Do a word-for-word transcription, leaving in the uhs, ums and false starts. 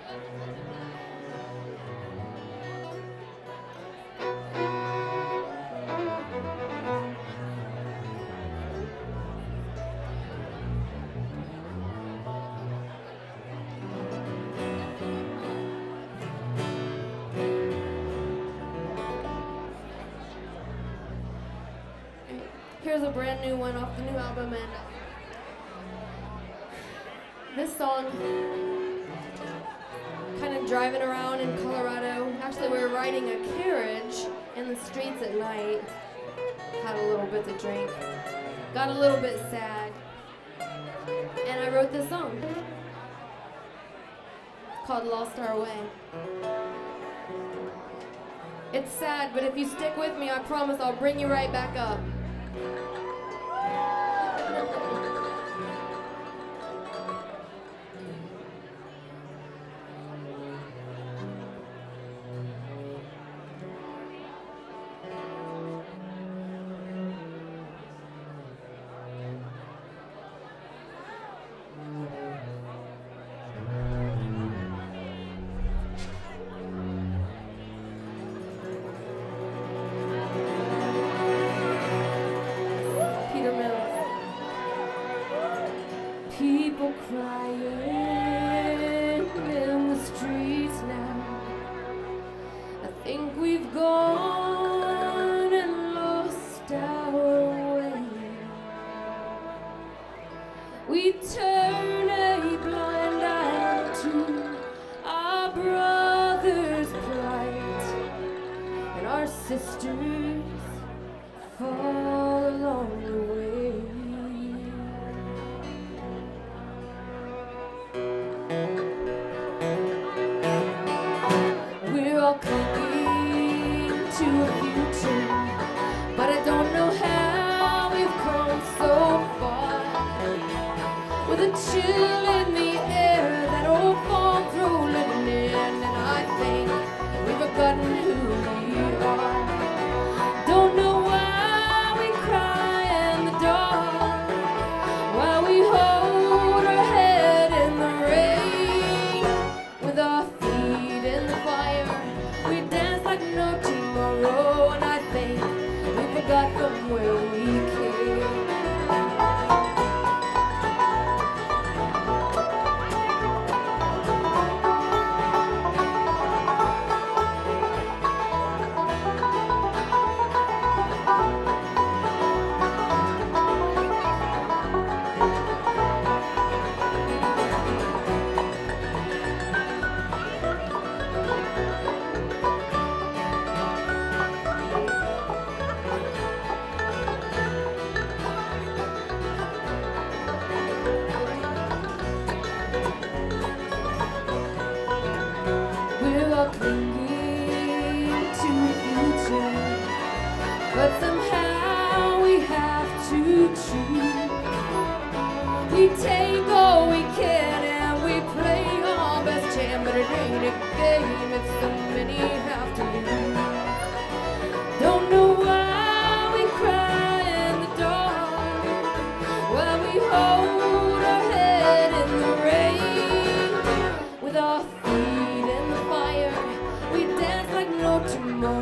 Here's a brand new one off the new album, and this song, kind of driving around in Colorado. Actually, we were riding a carriage in the streets at night, had a little bit to drink, got a little bit sad, and I wrote this song called Lost Our Way. It's sad, but if you stick with me, I promise I'll bring you right back up. People crying in the streets now. I think we've gone and lost our way. We turn a blind eye to our brother's plight, and our sisters fall along the way. Clinging to a future, but I don't know how we've come so far. With a chill in the air, that old fog rolling in, and I think we've forgotten who we are. Don't know why we cry in the dark, why we hold our head in the rain, with our feet in the fire. We dance like no tomorrow, and I think we forgot from where we came. Clinging to the future, but somehow we have to choose. We take all we can and we play our best jam, but it ain't a game if so many have to lose. Don't know why we cry in the dark, why we hold our head in the rain, with our feet in the fire. We dance like no tomorrow.